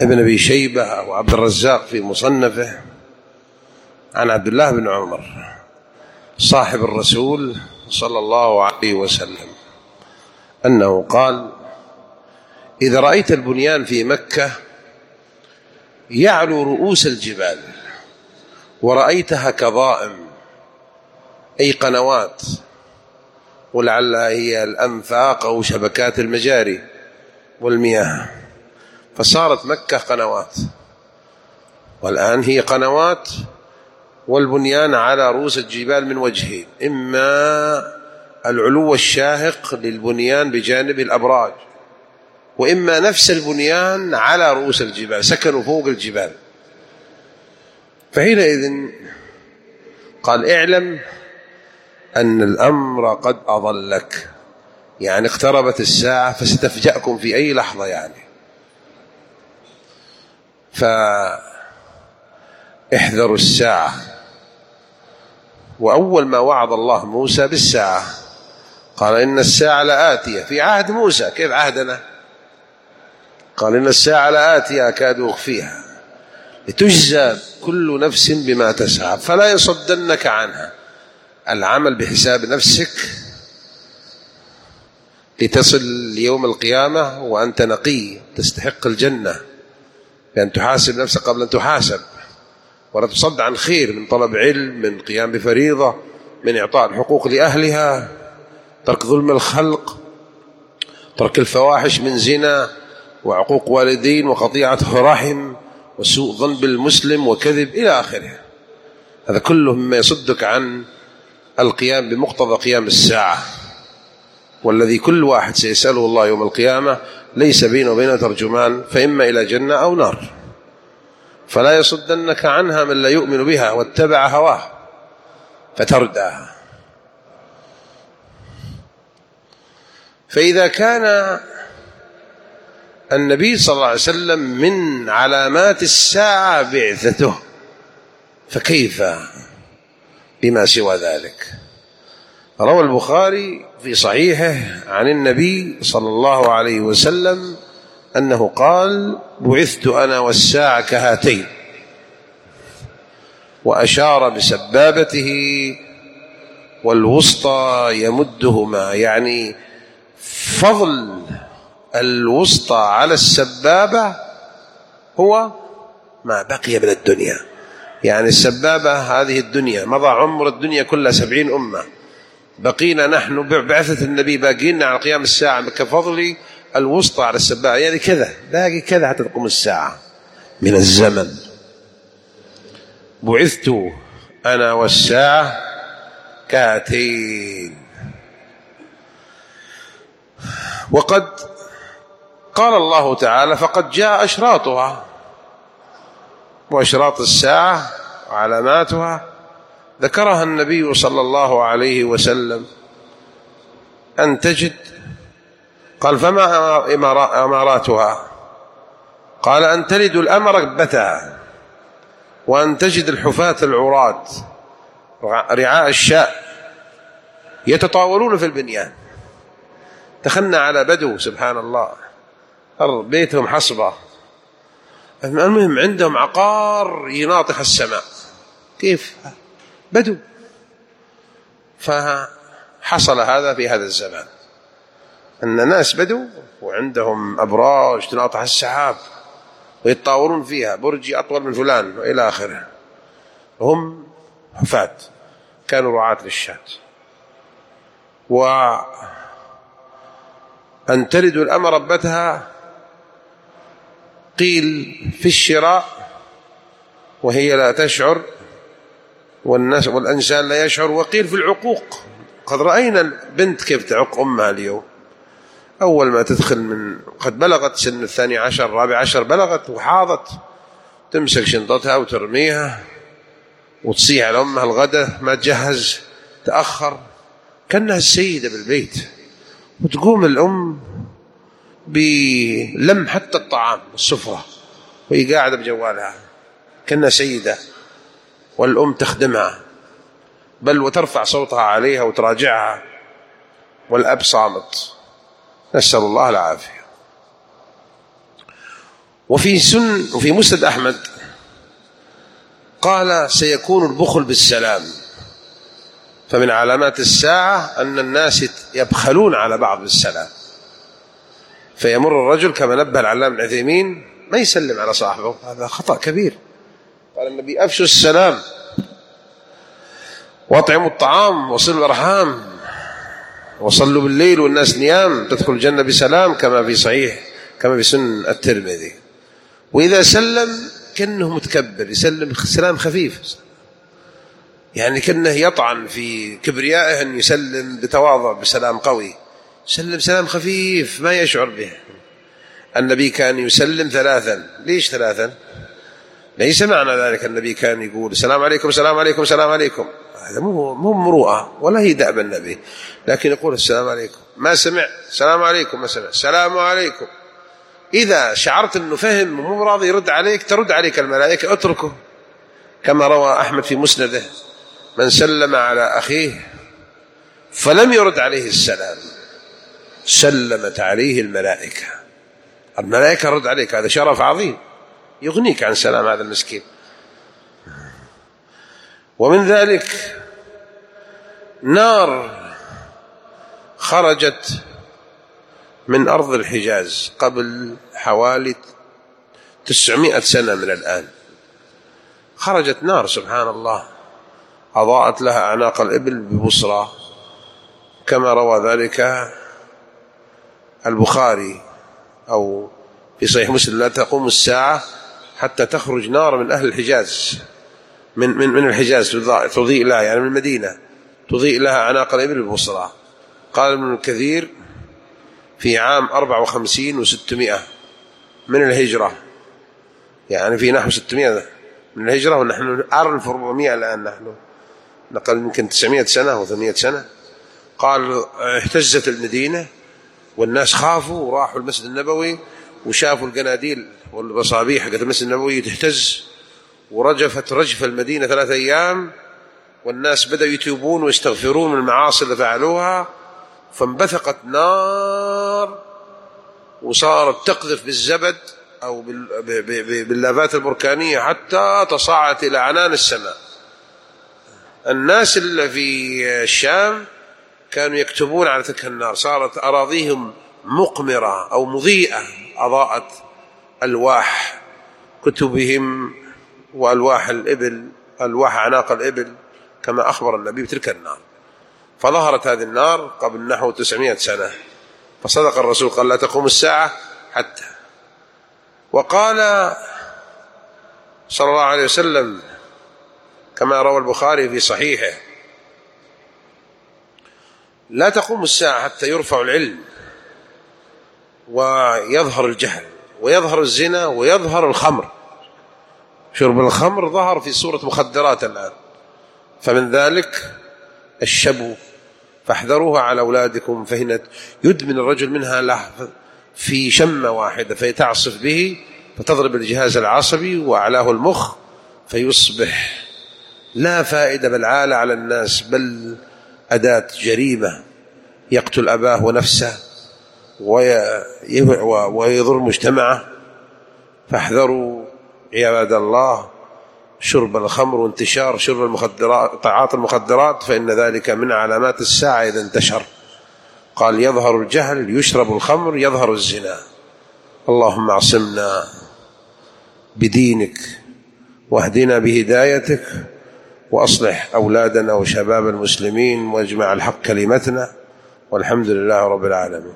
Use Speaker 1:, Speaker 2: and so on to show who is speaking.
Speaker 1: ابن أبي شيبة وعبد الرزاق في مصنفه عن عبد الله بن عمر صاحب الرسول صلى الله عليه وسلم أنه قال: إذا رأيت البنيان في مكة يعلو رؤوس الجبال ورأيتها كظائم، أي قنوات، ولعلها هي الأنفاق أو شبكات المجاري والمياه، فصارت مكة قنوات، والآن هي قنوات والبنيان على رؤوس الجبال من وجهين: إما العلو الشاهق للبنيان بجانب الأبراج، وإما نفس البنيان على رؤوس الجبال، سكنوا فوق الجبال. فحينئذ قال: اعلم أن الأمر قد أضلك، يعني اقتربت الساعة فستفجأكم في أي لحظة يعني. فاحذروا الساعة. وأول ما وعظ الله موسى بالساعة قال: إن الساعة لآتية، في عهد موسى، كيف عهدنا؟ قال: إن الساعة لآتية أكاد أخفيها لتجزى كل نفس بما تسعى فلا يصدنك عنها. العمل بحساب نفسك لتصل ليوم القيامة وأنت نقي تستحق الجنة، بأن تحاسب نفسك قبل أن تحاسب، ولا تصد عن خير من طلب علم، من قيام بفريضة، من إعطاء الحقوق لأهلها، ترك ظلم الخلق، ترك الفواحش من زنا وعقوق والدين وقطيعة رحم وسوء ظن بالمسلم وكذب إلى آخره. هذا كله مما يصدك عن القيام بمقتضى قيام الساعة، والذي كل واحد سيسأله الله يوم القيامة ليس بينه وبينه ترجمان، فإما إلى جنة أو نار. فلا يصدنك عنها من لا يؤمن بها واتبع هواه فتردى. فإذا كان النبي صلى الله عليه وسلم من علامات الساعة بعثته، فكيف بما سوى ذلك؟ روى البخاري في صحيحه عن النبي صلى الله عليه وسلم أنه قال: بعثت أنا والساعة كهاتين، وأشار بسبابته والوسطى يمدهما، يعني فضل الوسطى على السبابة هو ما بقي من الدنيا. يعني السبابة هذه الدنيا، مضى عمر الدنيا كلها 70 أمة، بقينا نحن بعثة النبي باقينا على قيام الساعة كفضل الوسطى على السبابة، يعني كذا باقي كذا حتى تقوم الساعة من الزمن. بعثت أنا والساعة كهاتين. وقد قال الله تعالى: فقد جاء أشراطها. وأشراط الساعة وعلاماتها ذكرها النبي صلى الله عليه وسلم أن تجد، قال: فما أماراتها؟ قال: أن تلد الأمة ربتها، وأن تجد الحفاة العراة رعاء الشاء يتطاولون في البنيان. دخلنا على بدو سبحان الله، بيتهم حصبة، المهم عندهم عقار يناطح السماء. كيف؟ بدو. فحصل هذا في هذا الزمان، أن ناس بدو وعندهم أبراج تناطح السحاب ويتطاولون فيها، برجي أطول من فلان وإلى آخره، هم حفاة كانوا رعاة للشاة. وأن تلد الأمة ربتها قيل في الشراء وهي لا تشعر والناس والإنسان لا يشعر، وقيل في العقوق. قد رأينا البنت كيف تعق أمها اليوم، أول ما تدخل من قد بلغت سن 12 14 بلغت وحاضت، تمسك شنطتها وترميها وتصيح على أمها الغداء ما تجهز، تأخر كأنها السيدة بالبيت، وتقوم الأم بلم حتى الطعام والسفرة وهي قاعدة بجوالها كأنها سيدة، والأم تخدمها بل وترفع صوتها عليها وتراجعها، والأب صامت، نسأل الله العافية. وفي مسند أحمد قال سيكون البخل بالسلام، فمن علامات الساعة أن الناس يبخلون على بعض بالسلام، فيمر الرجل كما نبه العلامة ابن عثيمين ما يسلم على صاحبه، هذا خطأ كبير. قال النبي أفشوا السلام واطعموا الطعام وصلوا الأرحام وصلوا بالليل والناس نيام تدخل الجنة بسلام، كما في سنن الترمذي. وإذا سلم كأنه متكبر، يسلم سلام خفيف، يعني كأنه يطعن في كبريائه أن يسلم بتواضع بسلام قوي، يسلم سلام خفيف ما يشعر به. النبي كان يسلم 3. ليش 3؟ ليس معنى ذلك النبي كان يقول السلام عليكم السلام عليكم السلام عليكم، هذا مو مروءة ولا هي دأب النبي، لكن يقول السلام عليكم، ما سمع السلام عليكم، ما سمع السلام عليكم. إذا شعرت أنه فهم ومو راضي يرد عليك ترد عليك الملائكة، اتركه، كما روى أحمد في مسنده من سلم على أخيه فلم يرد عليه السلام سلمت عليه الملائكة رد عليك، هذا شرف عظيم يغنيك عن سلام هذا المسكين. ومن ذلك نار خرجت من أرض الحجاز قبل حوالي 900 سنة من الآن، خرجت نار سبحان الله أضاءت لها أعناق الإبل ببصرى، كما روى ذلك البخاري أو في صحيح مسلم لا تقوم الساعة حتى تخرج نار من أهل الحجاز من الحجاز تضيء لها، يعني من المدينة تضيء لها أعناق الإبل ببصرى. قال ابن كثير في عام 54 و600 من الهجرة، يعني في نحو 600 من الهجرة، ونحن 1400 الآن، نحن نقل يمكن 900 سنة و 800 سنة. قال اهتزت المدينة والناس خافوا وراحوا المسجد النبوي وشافوا القناديل والمصابيح حقت المسجد النبوي تهتز، ورجفت رجف المدينة 3 أيام، والناس بدأوا يتوبون ويستغفرون من المعاصي اللي فعلوها، فانبثقت نار وصارت تقذف بالزبد أو باللافات البركانية حتى تصاعدت إلى عنان السماء. الناس اللي في الشام كانوا يكتبون على تلك النار، صارت أراضيهم مقمرة أو مضيئة، أضاءت ألواح كتبهم وألواح الإبل، ألواح أعناق الإبل، كما أخبر النبي بتلك النار. فظهرت هذه النار قبل نحو 900 سنة، فصدق الرسول قال لا تقوم الساعة حتى. وقال صلى الله عليه وسلم كما روى البخاري في صحيحه لا تقوم الساعة حتى يرفع العلم ويظهر الجهل ويظهر الزنا ويظهر الخمر. شرب الخمر ظهر في صورة مخدرات الآن، فمن ذلك الشبو، فاحذروها على أولادكم، فهنا يدمن الرجل منها في شمة واحدة فيتعصف به فتضرب الجهاز العصبي وأعلاه المخ، فيصبح لا فائدة بل عالة على الناس، بل أداة جريمة يقتل أباه ونفسه ويضر مجتمعه. فاحذروا عباد الله شرب الخمر وانتشار شرب المخدرات، تعاطي المخدرات، فإن ذلك من علامات الساعة إذا انتشر. قال يظهر الجهل، يشرب الخمر، يظهر الزنا. اللهم اعصمنا بدينك واهدنا بهدايتك، وأصلح أولادنا وشباب المسلمين، واجمع الحق كلمتنا، والحمد لله رب العالمين.